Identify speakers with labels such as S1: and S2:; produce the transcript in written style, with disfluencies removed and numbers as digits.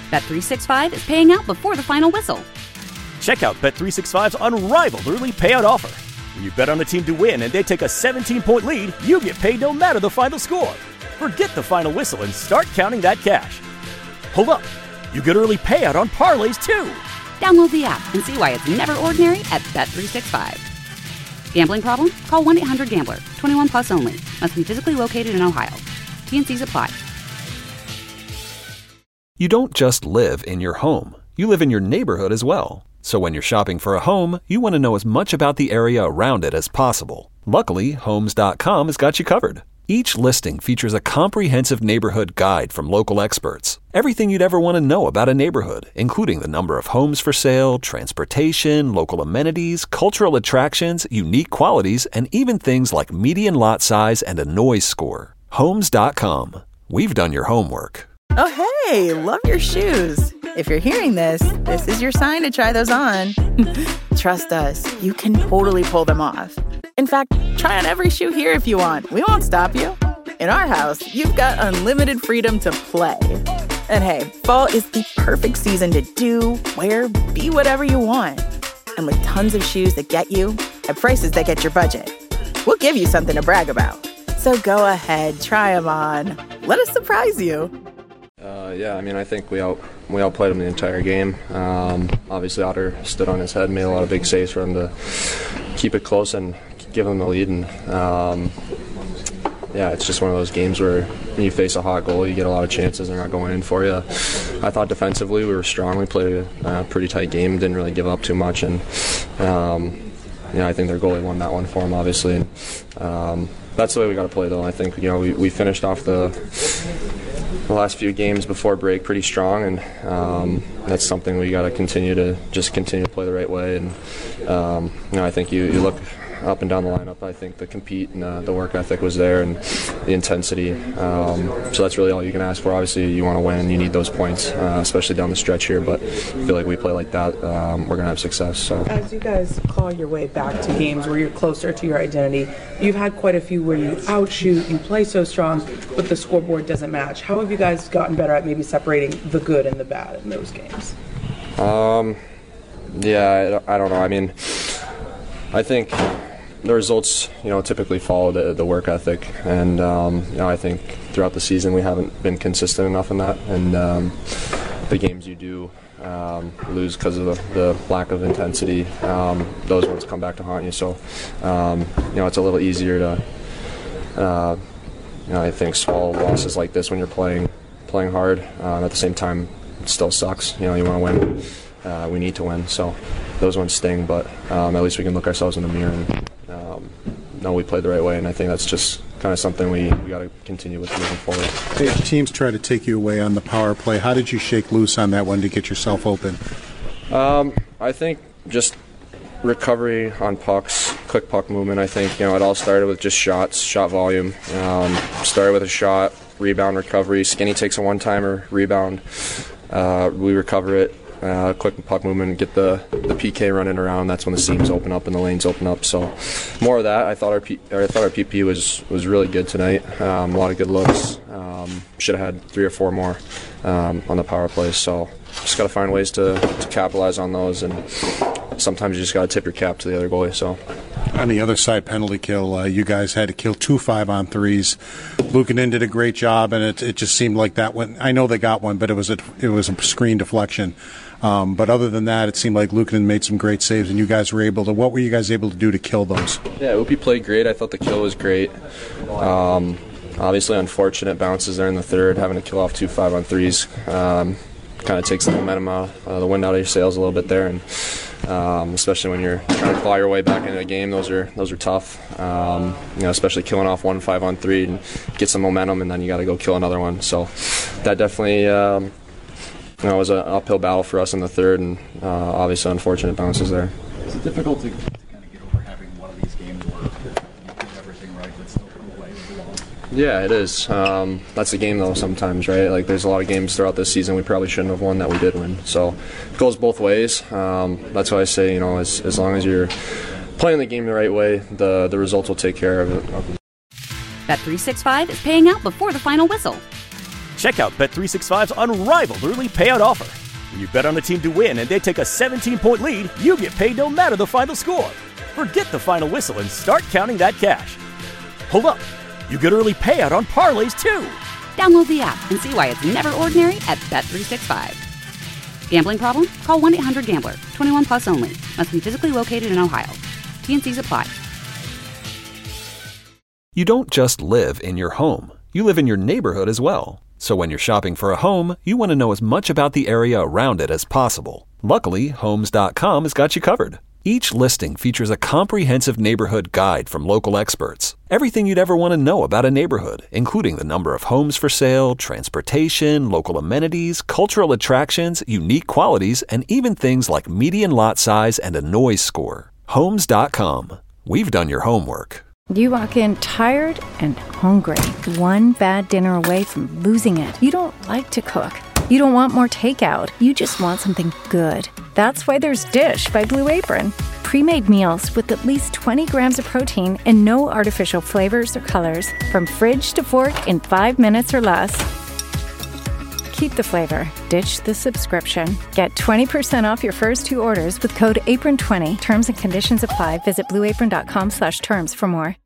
S1: Bet365 is paying out before the final whistle.
S2: Check out Bet365's unrivaled early payout offer. When you bet on a team to win and they take a 17-point lead, you get paid no matter the final score. Forget the final whistle and start counting that cash. Hold up. You get early payout on parlays, too.
S1: Download the app and see why it's never ordinary at Bet365. Gambling problem? Call 1-800-GAMBLER. 21 plus only. Must be physically located in Ohio. T&Cs apply.
S3: You don't just live in your home. You live in your neighborhood as well. So when you're shopping for a home, you want to know as much about the area around it as possible. Luckily, Homes.com has got you covered. Each listing features a comprehensive neighborhood guide from local experts. Everything you'd ever want to know about a neighborhood, including the number of homes for sale, transportation, local amenities, cultural attractions, unique qualities, and even things like median lot size and a noise score. Homes.com. We've done your homework.
S4: Oh, hey, love your shoes. If you're hearing this, this is your sign to try those on. Trust us, you can totally pull them off. In fact, try on every shoe here if you want. We won't stop you. In our house, you've got unlimited freedom to play. And hey, fall is the perfect season to do, wear, be whatever you want. And with tons of shoes that get you at prices that get your budget, we'll give you something to brag about. So go ahead, try them on. Let us surprise you.
S5: I think we outplayed him the entire game. Obviously, Otter stood on his head, made a lot of big saves for him to keep it close and give him the lead. And it's just one of those games where when you face a hot goal, you get a lot of chances. They're not going in for you. I thought defensively we were strong. We played a pretty tight game, didn't really give up too much, and I think their goalie won that one for him, obviously. And, that's the way we got to play, though. I think we finished off the last few games before break pretty strong, and that's something we got to continue to play the right way. And I think you look up and down the lineup. I think the compete and the work ethic was there, and the intensity. So that's really all you can ask for. Obviously, you want to win. You need those points, especially down the stretch here. But I feel like we play like that, we're going to have success. So
S6: as you guys claw your way back to games where you're closer to your identity, you've had quite a few where you outshoot, you play so strong, but the scoreboard doesn't match. How have you guys gotten better at maybe separating the good and the bad in those games?
S5: I don't know. I mean, I think the results, typically follow the work ethic, and I think throughout the season we haven't been consistent enough in that, and the games you do lose because of the lack of intensity, those ones come back to haunt you. So it's a little easier to I think swallow losses like this when you're playing hard. At the same time, it still sucks. You want to win. We need to win. So those ones sting, but at least we can look ourselves in the mirror and know we played the right way. And I think that's just kind of something we got to continue with moving forward.
S7: Hey, teams try to take you away on the power play. How did you shake loose on that one to get yourself open?
S5: I think just recovery on pucks, quick puck movement. I think it all started with just shots, shot volume. Started with a shot, rebound, recovery. Skinny takes a one-timer, rebound. We recover it. Quick puck movement, get the PK running around. That's when the seams open up and the lanes open up. So more of that. I thought our PP was really good tonight. A lot of good looks. Should have had 3 or 4 more on the power plays. So just got to find ways to capitalize on those. And sometimes you just got to tip your cap to the other goalie. So
S7: on the other side, penalty kill. You guys had to kill 2 5-on-3s. Luukkonen did a great job, and it just seemed like that went. I know they got one, but it was a screen deflection. But other than that, it seemed like Luukkonen made some great saves, and you guys were able to. What were you guys able to do to kill those?
S5: Yeah, Upi played great. I thought the kill was great. Obviously, unfortunate bounces there in the third, having to kill off 2 5-on-3s. Kind of takes the momentum out, the wind out of your sails a little bit there, and especially when you're trying to claw your way back into a game, those are tough. Especially killing off 1 5-on-3 and get some momentum, and then you got to go kill another one. So that definitely. It was an uphill battle for us in the third, and obviously unfortunate bounces there.
S8: Is it difficult to kind of get over having one of these games where you do everything right but still play along?
S5: Yeah, it is. That's the game, though, sometimes, right? Like, there's a lot of games throughout this season we probably shouldn't have won that we did win. So it goes both ways. That's why I say, as long as you're playing the game the right way, the results will take care of it.
S1: Bet365 is paying out before the final whistle.
S2: Check out Bet365's unrivaled early payout offer. When you bet on a team to win and they take a 17-point lead, you get paid no matter the final score. Forget the final whistle and start counting that cash. Hold up. You get early payout on parlays, too.
S1: Download the app and see why it's never ordinary at Bet365. Gambling problem? Call 1-800-GAMBLER. 21 plus only. Must be physically located in Ohio. T&Cs apply.
S3: You don't just live in your home. You live in your neighborhood as well. So when you're shopping for a home, you want to know as much about the area around it as possible. Luckily, Homes.com has got you covered. Each listing features a comprehensive neighborhood guide from local experts. Everything you'd ever want to know about a neighborhood, including the number of homes for sale, transportation, local amenities, cultural attractions, unique qualities, and even things like median lot size and a noise score. Homes.com. We've done your homework.
S9: You walk in tired and hungry, one bad dinner away from losing it. You don't like to cook. You don't want more takeout. You just want something good. That's why there's Dish by Blue Apron. Pre-made meals with at least 20 grams of protein and no artificial flavors or colors. From fridge to fork in 5 minutes or less. Keep the flavor. Ditch the subscription. Get 20% off your first 2 orders with code APRON20. Terms and conditions apply. Visit blueapron.com/terms for more.